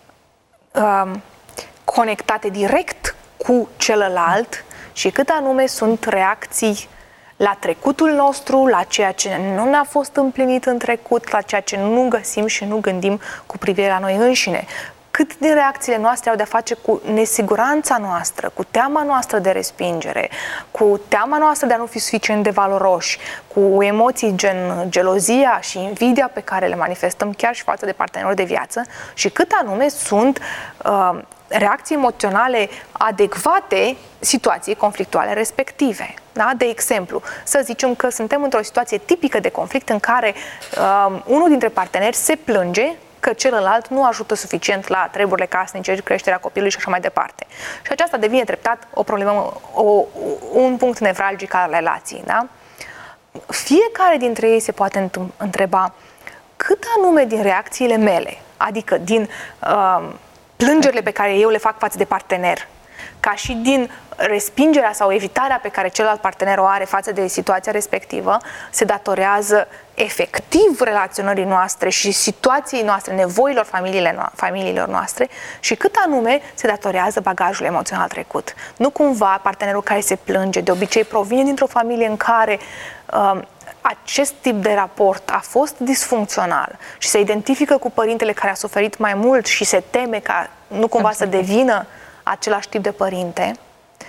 uh, conectate direct cu celălalt și cât anume sunt reacții la trecutul nostru, la ceea ce nu ne-a fost împlinit în trecut, la ceea ce nu găsim și nu gândim cu privire la noi înșine. Cât din reacțiile noastre au de-a face cu nesiguranța noastră, cu teama noastră de respingere, cu teama noastră de a nu fi suficient de valoroși, cu emoții gen gelozia și invidia pe care le manifestăm chiar și față de partenerul de viață și cât anume sunt uh, reacții emoționale adecvate situației conflictuale respective. Da? De exemplu, să zicem că suntem într-o situație tipică de conflict în care uh, unul dintre parteneri se plânge că celălalt nu ajută suficient la treburile casnice, creșterea copilului și așa mai departe. Și aceasta devine treptat o problemă, o, un punct nevralgic al relației. Da? Fiecare dintre ei se poate întreba cât anume din reacțiile mele, adică din uh, plângerile pe care eu le fac față de partener, ca și din respingerea sau evitarea pe care celălalt partener o are față de situația respectivă, se datorează efectiv relaționării noastre și situației noastre, nevoilor familiilor noastre și cât anume se datorează bagajul emoțional trecut. Nu cumva partenerul care se plânge de obicei provine dintr-o familie în care um, acest tip de raport a fost disfuncțional și se identifică cu părintele care a suferit mai mult și se teme ca nu cumva să devină același tip de părinte,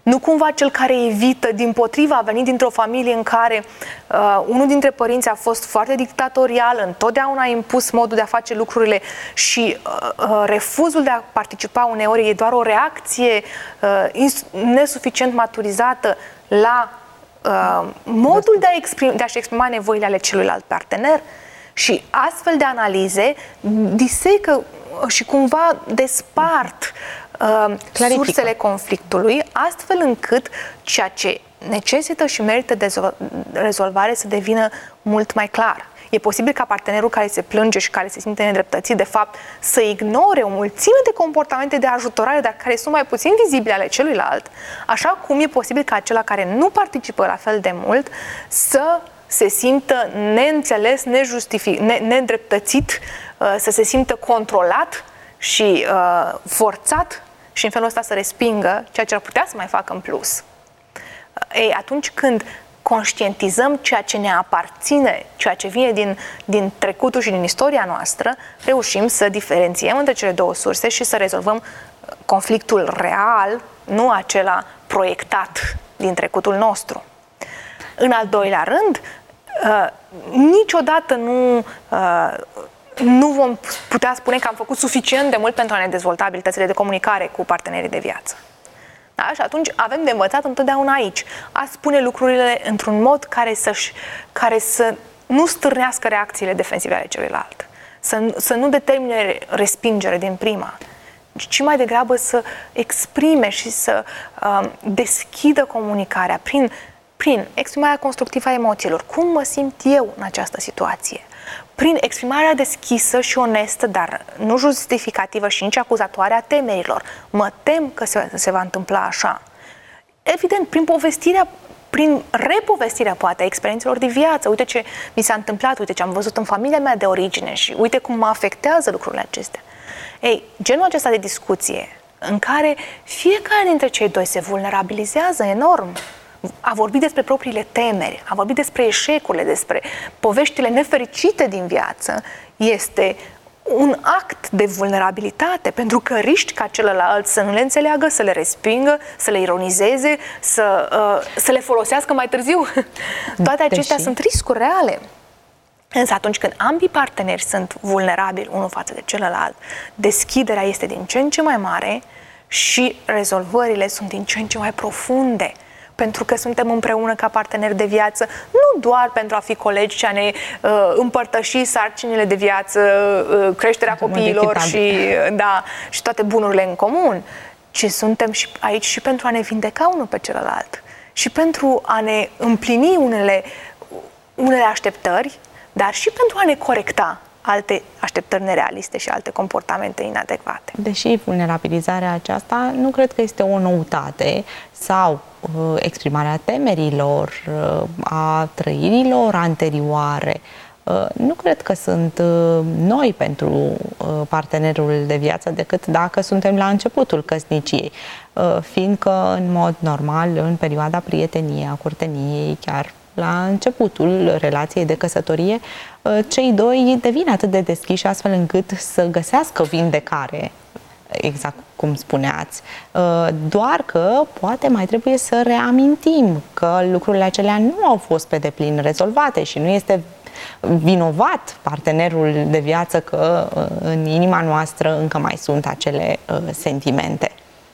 Nu cumva cel care evită, dimpotriva, a venit dintr-o familie în care uh, unul dintre părinți a fost foarte dictatorial, întotdeauna a impus modul de a face lucrurile și uh, uh, refuzul de a participa uneori e doar o reacție uh, nesuficient maturizată la uh, modul de, a exprim, de a-și exprima nevoile ale celuilalt partener. Și astfel de analize disecă și cumva despart uh, sursele conflictului, astfel încât ceea ce necesită și merită rezolvare să devină mult mai clar. E posibil ca partenerul care se plânge și care se simte nedreptățit, de fapt, să ignore o mulțime de comportamente de ajutorare, dar care sunt mai puțin vizibile ale celuilalt, așa cum e posibil ca acela care nu participă la fel de mult să se simtă neînțeles, nejustific, ne, nedreptățit, să se simtă controlat și uh, forțat și în felul ăsta să respingă ceea ce ar putea să mai facă în plus. Ei, atunci când conștientizăm ceea ce ne aparține, ceea ce vine din, din trecutul și din istoria noastră, reușim să diferențiem între cele două surse și să rezolvăm conflictul real, nu acela proiectat din trecutul nostru. În al doilea rând, uh, niciodată nu, uh, nu vom putea spune că am făcut suficient de mult pentru a ne dezvolta abilitățile de comunicare cu partenerii de viață. Da? Și atunci avem de învățat întotdeauna aici a spune lucrurile într-un mod care, să-și, care să nu stârnească reacțiile defensive ale celuilalt, să, să nu determine respingere din prima, ci mai degrabă să exprime și să uh, deschidă comunicarea prin prin exprimarea constructivă a emoțiilor. Cum mă simt eu în această situație? Prin exprimarea deschisă și onestă, dar nu justificativă și nici acuzatoare a temerilor. Mă tem că se, se va întâmpla așa. Evident, prin povestirea, prin repovestirea, poate, a experiențelor de viață. Uite ce mi s-a întâmplat, uite ce am văzut în familia mea de origine și uite cum mă afectează lucrurile acestea. Ei, genul acesta de discuție în care fiecare dintre cei doi se vulnerabilizează enorm, a vorbit despre propriile temeri, a vorbit despre eșecurile, despre poveștile nefericite din viață, este un act de vulnerabilitate, pentru că riști ca celălalt să nu le înțeleagă, să le respingă, să le ironizeze, să, uh, să le folosească mai târziu. Toate acestea Deși... sunt riscuri reale. Însă atunci când ambii parteneri sunt vulnerabili unul față de celălalt, deschiderea este din ce în ce mai mare și rezolvările sunt din ce în ce mai profunde. Pentru că suntem împreună ca parteneri de viață, nu doar pentru a fi colegi și a ne uh, împărtăși sarcinile de viață, uh, creșterea copiilor și, da, și toate bunurile în comun, ci suntem și aici și pentru a ne vindeca unul pe celălalt și pentru a ne împlini unele, unele așteptări, dar și pentru a ne corecta alte așteptări nerealiste și alte comportamente inadecvate. Deși vulnerabilizarea aceasta nu cred că este o noutate sau uh, exprimarea temerilor, uh, a trăirilor anterioare, uh, nu cred că sunt uh, noi pentru uh, partenerul de viață decât dacă suntem la începutul căsniciei, uh, fiindcă în mod normal în perioada prieteniei, a curteniei, chiar la începutul relației de căsătorie, cei doi devin atât de deschiși astfel încât să găsească vindecare, exact cum spuneați, doar că poate mai trebuie să reamintim că lucrurile acelea nu au fost pe deplin rezolvate și nu este vinovat partenerul de viață că în inima noastră încă mai sunt acele sentimente.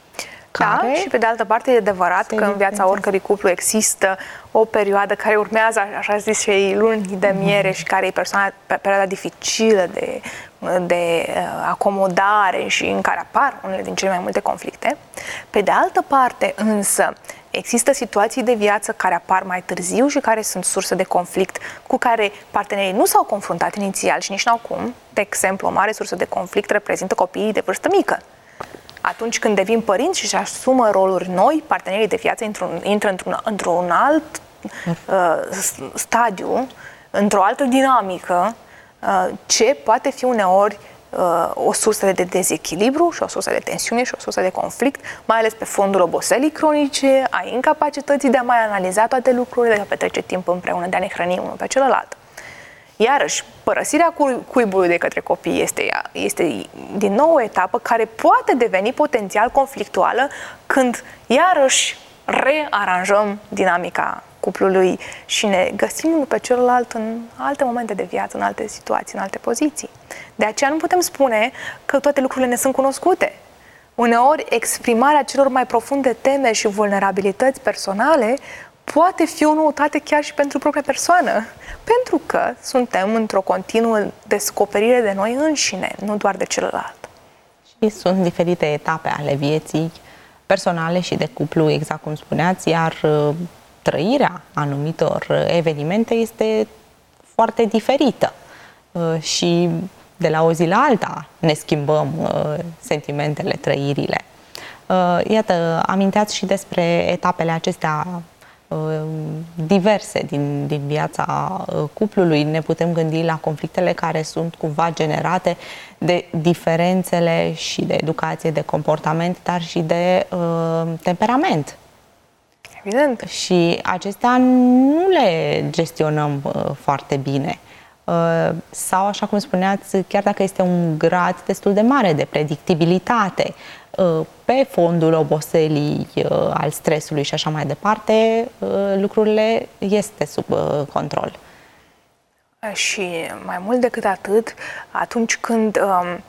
Da, și pe de altă parte e adevărat că în viața oricărui cuplu există o perioadă care urmează, așa zis, și luni de miere și care e persoana, perioada dificilă de, de acomodare și în care apar unele din cele mai multe conflicte. Pe de altă parte, însă, există situații de viață care apar mai târziu și care sunt sursă de conflict cu care partenerii nu s-au confruntat inițial și nici n-au cum. De exemplu, o mare sursă de conflict reprezintă copiii de vârstă mică. Atunci când devin părinți și își asumă roluri noi, partenerii de viață intră, intră într-un, într-un alt uh, stadiu, într-o altă dinamică, uh, ce poate fi uneori uh, o sursă de dezechilibru și o sursă de tensiune și o sursă de conflict, mai ales pe fondul oboselii cronice, a incapacității de a mai analiza toate lucrurile, de a petrece timp împreună, de a ne hrăni unul pe celălalt. Iarăși, părăsirea cuibului de către copii este, este din nou o etapă care poate deveni potențial conflictuală când, iarăși, rearanjăm dinamica cuplului și ne găsim unul pe celălalt în alte momente de viață, în alte situații, în alte poziții. De aceea nu putem spune că toate lucrurile ne sunt cunoscute. Uneori, exprimarea celor mai profunde teme și vulnerabilități personale poate fi o noutate chiar și pentru propria persoană, pentru că suntem într-o continuă descoperire de noi înșine, nu doar de celălalt. Și sunt diferite etape ale vieții personale și de cuplu, exact cum spuneați, iar trăirea anumitor evenimente este foarte diferită și de la o zi la alta ne schimbăm sentimentele, trăirile. Iată, aminteați și despre etapele acestea diverse din, din viața cuplului. Ne putem gândi la conflictele care sunt cumva generate de diferențele și de educație, de comportament, dar și de uh, temperament. Evident. Și acestea nu le gestionăm uh, foarte bine. Uh, sau, așa cum spuneați, chiar dacă este un grad destul de mare de predictibilitate, uh, pe fondul oboselii, uh, al stresului și așa mai departe, uh, lucrurile este sub uh, control. Și mai mult decât atât, atunci când um,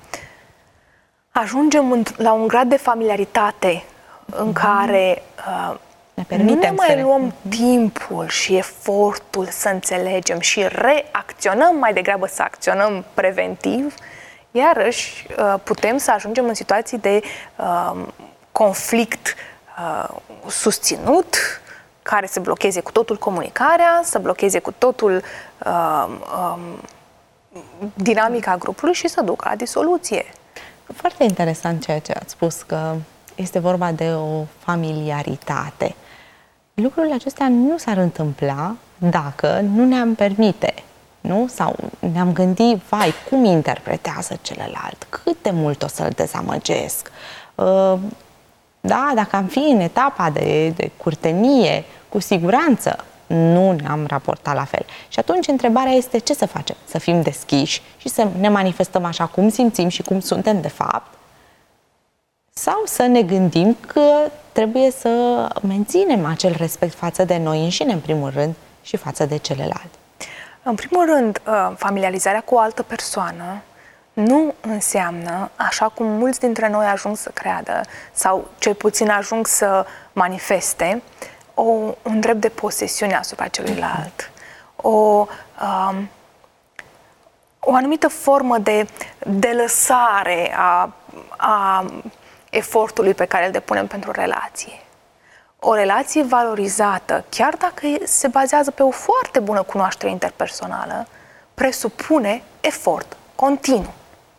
ajungem la un grad de familiaritate în mm-hmm. care uh, ne nu ne mai să... luăm mm-hmm. timpul și efortul să înțelegem și reacționăm, mai degrabă să acționăm preventiv, iarăși uh, putem să ajungem în situații de uh, conflict uh, susținut, care să blocheze cu totul comunicarea, să blocheze cu totul uh, um, dinamica grupului și să ducă la disoluție. Foarte interesant ceea ce ați spus, că este vorba de o familiaritate. Lucrurile acestea nu s-ar întâmpla dacă nu ne-am permite, nu? Sau ne-am gândit, vai, cum interpretează celălalt, cât de mult o să-l dezamăgesc. Uh, da, dacă am fi în etapa de, de curtenie, cu siguranță nu ne-am raportat la fel. Și atunci întrebarea este ce să facem? Să fim deschiși și să ne manifestăm așa cum simțim și cum suntem de fapt? Sau să ne gândim că trebuie să menținem acel respect față de noi înșine, în primul rând, și față de celălalt? În primul rând, familiarizarea cu o altă persoană nu înseamnă, așa cum mulți dintre noi ajung să creadă, sau cel puțin ajung să manifeste, o, un drept de posesiune asupra celuilalt, o, um, o anumită formă de delăsare a, a efortului pe care îl depunem pentru relație. O relație valorizată, chiar dacă se bazează pe o foarte bună cunoaștere interpersonală, presupune efort continuu.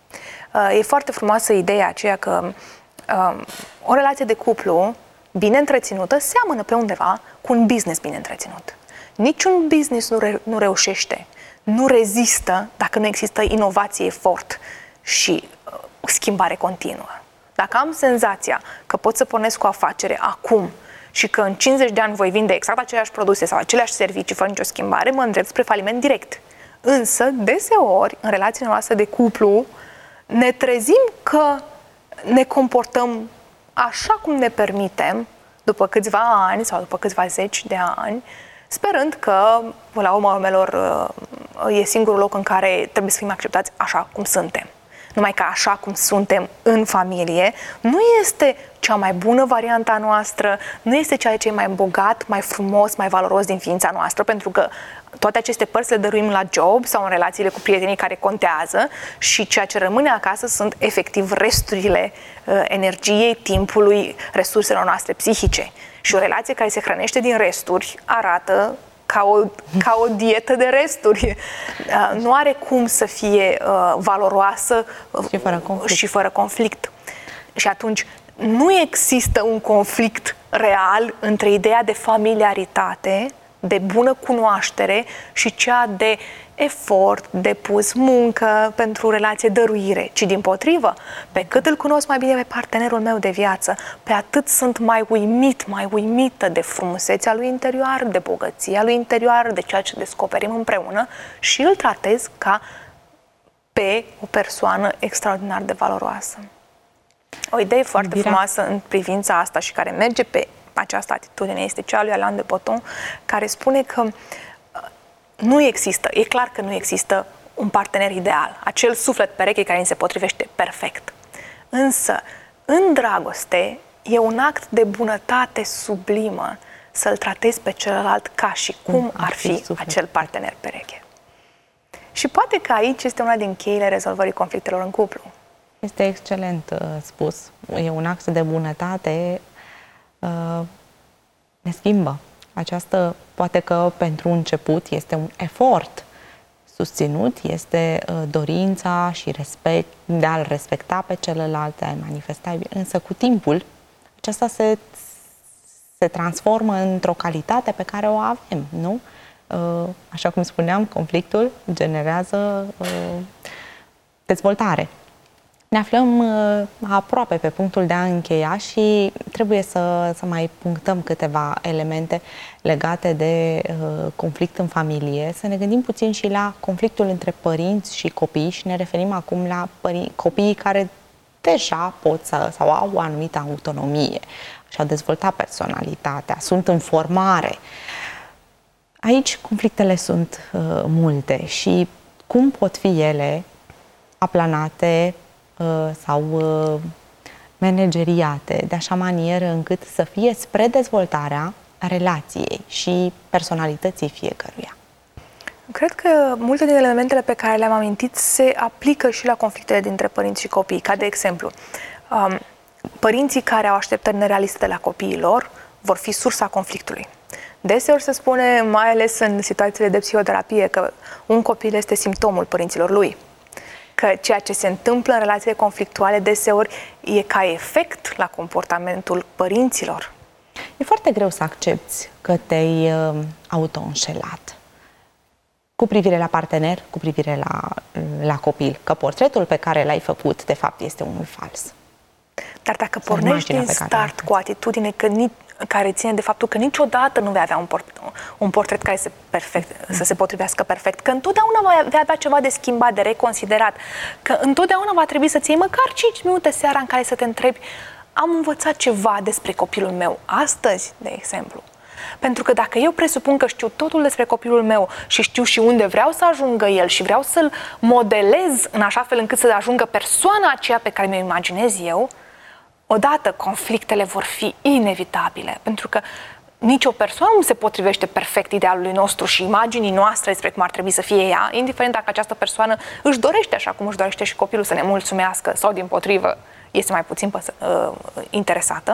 E foarte frumoasă ideea aceea că um, o relație de cuplu bine întreținută seamănă pe undeva cu un business bine întreținut. Niciun business nu, re- nu reușește, nu rezistă dacă nu există inovație, efort și uh, schimbare continuă. Dacă am senzația că pot să pornesc o afacere acum și că în cincizeci de ani voi vinde exact aceleași produse sau aceleași servicii fără nicio schimbare, mă îndrept spre faliment direct. Însă, deseori, în relațiile noastre de cuplu, ne trezim că ne comportăm așa cum ne permitem, după câțiva ani sau după câțiva zeci de ani, sperând că, la urma urmelor, e singurul loc în care trebuie să fim acceptați așa cum suntem. Numai că așa cum suntem în familie, nu este cea mai bună varianta noastră, nu este ceea ce e mai bogat, mai frumos, mai valoros din ființa noastră, pentru că toate aceste părți le dăruim la job sau în relațiile cu prietenii care contează și ceea ce rămâne acasă sunt efectiv resturile uh, energiei, timpului, resurselor noastre psihice. Și o relație care se hrănește din resturi arată ca o, ca o dietă de resturi. Uh, nu are cum să fie uh, valoroasă uh, și fără conflict. și fără conflict. Și atunci nu există un conflict real între ideea de familiaritate, de bună cunoaștere și cea de efort, de pus muncă pentru relație, dăruire, ci dimpotrivă, pe cât îl cunosc mai bine pe partenerul meu de viață, pe atât sunt mai uimit, mai uimită de frumusețea lui interior, de bogăția lui interior, de ceea ce descoperim împreună și îl tratez ca pe o persoană extraordinar de valoroasă. O idee foarte Vira. frumoasă în privința asta și care merge pe această atitudine este cea lui Alain de Botton, care spune că nu există, e clar că nu există un partener ideal, acel suflet pereche care îi se potrivește perfect. Însă, în dragoste, e un act de bunătate sublimă să-l tratezi pe celălalt ca și cum ar fi acel partener pereche. Și poate că aici este una din cheile rezolvării conflictelor în cuplu. Este excelent uh, spus. E un act de bunătate, uh, ne schimbă. Această, poate că pentru început este un efort susținut, este uh, dorința și respect, de a-l respecta pe celălalt, de a-l manifesta, însă cu timpul aceasta se, se transformă într-o calitate pe care o avem, nu? Uh, așa cum spuneam, conflictul generează uh, dezvoltare. Ne aflăm uh, aproape pe punctul de a încheia și trebuie să, să mai punctăm câteva elemente legate de uh, conflict în familie, să ne gândim puțin și la conflictul între părinți și copii și ne referim acum la părin- copiii care deja pot să, sau au o anumită autonomie și-au dezvoltat personalitatea, sunt în formare. Aici conflictele sunt uh, multe și cum pot fi ele aplanate sau manageriate de așa manieră încât să fie spre dezvoltarea relației și personalității fiecăruia. Cred că multe din elementele pe care le-am amintit se aplică și la conflictele dintre părinți și copii. Ca de exemplu, părinții care au așteptări nerealiste de la copiii lor vor fi sursa conflictului. Deseori se spune, mai ales în situațiile de psihoterapie, că un copil este simptomul părinților lui. Că ceea ce se întâmplă în relațiile conflictuale deseori e ca efect la comportamentul părinților. E foarte greu să accepți că te-ai uh, auto-înșelat cu privire la partener, cu privire la, la copil, că portretul pe care l-ai făcut, de fapt, este unul fals. Dar dacă pornești din start cu o atitudine că ni, care ține de faptul că niciodată nu vei avea un, port, un portret care să, perfect, să se potrivească perfect, că întotdeauna vei avea ceva de schimbat, de reconsiderat, că întotdeauna va trebui să-ți iei măcar cinci minute seara în care să te întrebi: am învățat ceva despre copilul meu astăzi, de exemplu. Pentru că dacă eu presupun că știu totul despre copilul meu și știu și unde vreau să ajungă el și vreau să-l modelez în așa fel încât să ajungă persoana aceea pe care mi-o imaginez eu, odată conflictele vor fi inevitabile, pentru că nicio persoană nu se potrivește perfect idealului nostru și imaginii noastre despre cum ar trebui să fie ea, indiferent dacă această persoană își dorește, așa cum își dorește și copilul, să ne mulțumească sau, dimpotrivă, este mai puțin păs- uh, interesată.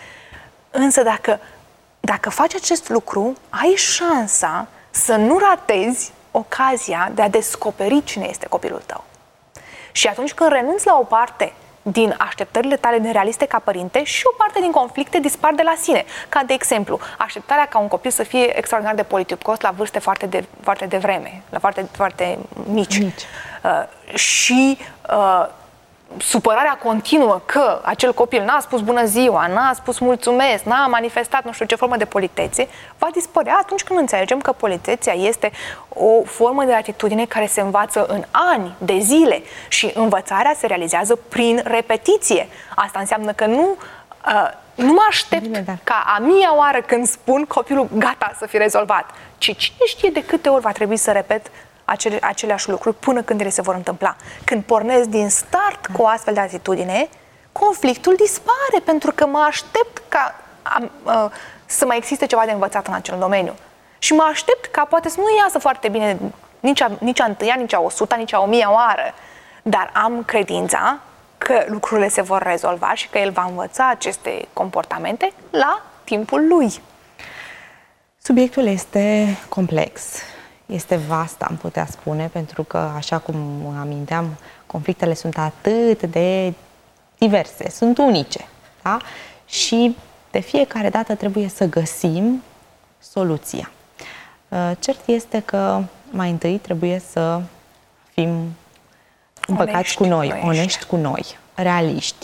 Însă dacă, dacă faci acest lucru, ai șansa să nu ratezi ocazia de a descoperi cine este copilul tău. Și atunci când renunți la o parte din așteptările tale nerealiste ca părinte, și o parte din conflicte dispar de la sine. Ca de exemplu, așteptarea ca un copil să fie extraordinar de politicos la vârste foarte de, foarte devreme, la foarte, foarte mici. mici. Uh, și uh, supărarea continuă că acel copil n-a spus bună ziua, n-a spus mulțumesc, n-a manifestat nu știu ce formă de politețe, va dispărea atunci când înțelegem că politeția este o formă de atitudine care se învață în ani, de zile, și învățarea se realizează prin repetiție. Asta înseamnă că nu, uh, nu mă aștept ca a mia oară când spun copilul gata să fie rezolvat, ci cine știe de câte ori va trebui să repet Acele, aceleași lucruri până când ele se vor întâmpla. Când pornesc din start cu o astfel de atitudine, conflictul dispare, pentru că mă aștept ca a, a, să mai existe ceva de învățat în acel domeniu. Și mă aștept ca poate să nu iasă foarte bine nici a, nici a întâia, nici a o suta, nici a o mia oară, dar am credința că lucrurile se vor rezolva și că el va învăța aceste comportamente la timpul lui. Subiectul este complex. Este vast, am putea spune, pentru că, așa cum aminteam, conflictele sunt atât de diverse, sunt unice, da? Și de fiecare dată trebuie să găsim soluția. Cert este că mai întâi trebuie să fim împăcați cu noi, onești. onești cu noi, realiști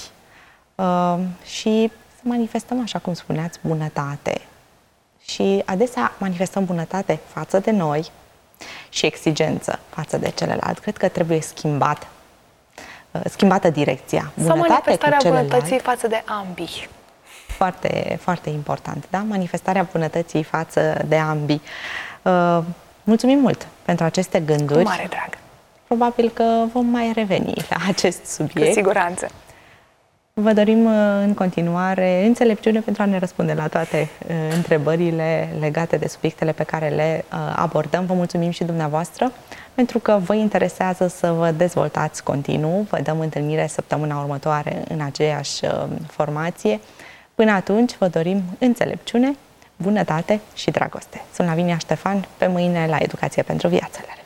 și să manifestăm, așa cum spuneați, bunătate. Și adesea manifestăm bunătate față de noi și exigență față de celălalt. Cred că trebuie schimbat, schimbată direcția. Bunătate sau manifestarea bunătății față de ambii. Foarte, foarte important, da? Manifestarea bunătății față de ambii. Uh, mulțumim mult pentru aceste gânduri. Cu mare drag. Probabil că vom mai reveni la acest subiect. Cu siguranță. Vă dorim în continuare înțelepciune pentru a ne răspunde la toate uh, întrebările legate de subiectele pe care le uh, abordăm. Vă mulțumim și dumneavoastră pentru că vă interesează să vă dezvoltați continuu. Vă dăm întâlnire săptămâna următoare în aceeași uh, formație. Până atunci vă dorim înțelepciune, bunătate și dragoste. Sunt Lavinia Ștefan, pe mâine la Educație pentru Viață.